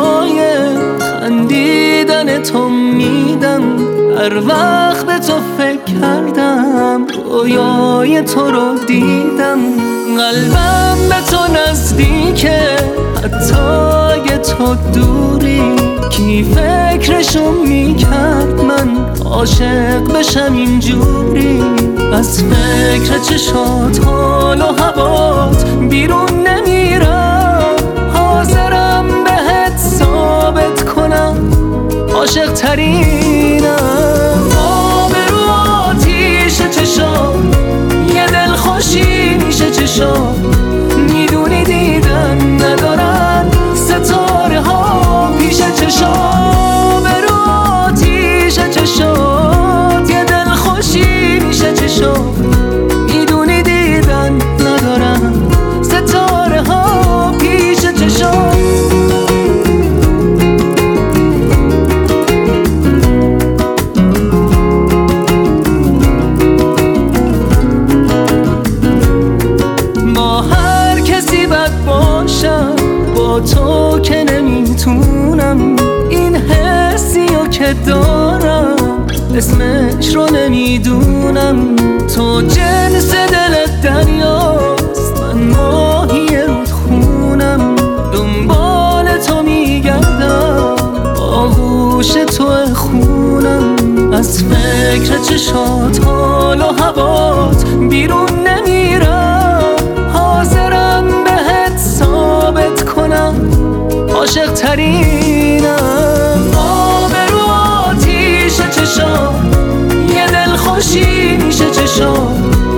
جای خندیدن تو میدم. هر وقت به تو فکر کردم رویای تو رو دیدم. قلبم به تو نزدیکه حتی اگه تو دوری. کی فکرشو میکرد من عاشق بشم اینجوری. از فکر چشات حال و هوات بیرون نمیرم. حاضرم بهت ثابت کنم عاشق ترینم. آب رو آتیش چشام یه دل خوشی میشه چشام. میدونی دیدن ندارن ستاره ها پیش چشام. رو آتیش چشام یه دل خوشی میشه چشام. میدونی دیدن ندارن ستاره ها پیش چشام. با تو که نمیتونم این حسیو که دارم اسمش رو نمیدونم. تو جنس دلت دریاست من ماهی رودخونم. دنبال تو میگردم آغوش تو خونم. از فکر چشات حال و هوات بیرون نمیرم. حاضرم بهت ثابت کنم عاشق ترینم. آب رو آتیش چشام یه دل خوشی میشه چشام.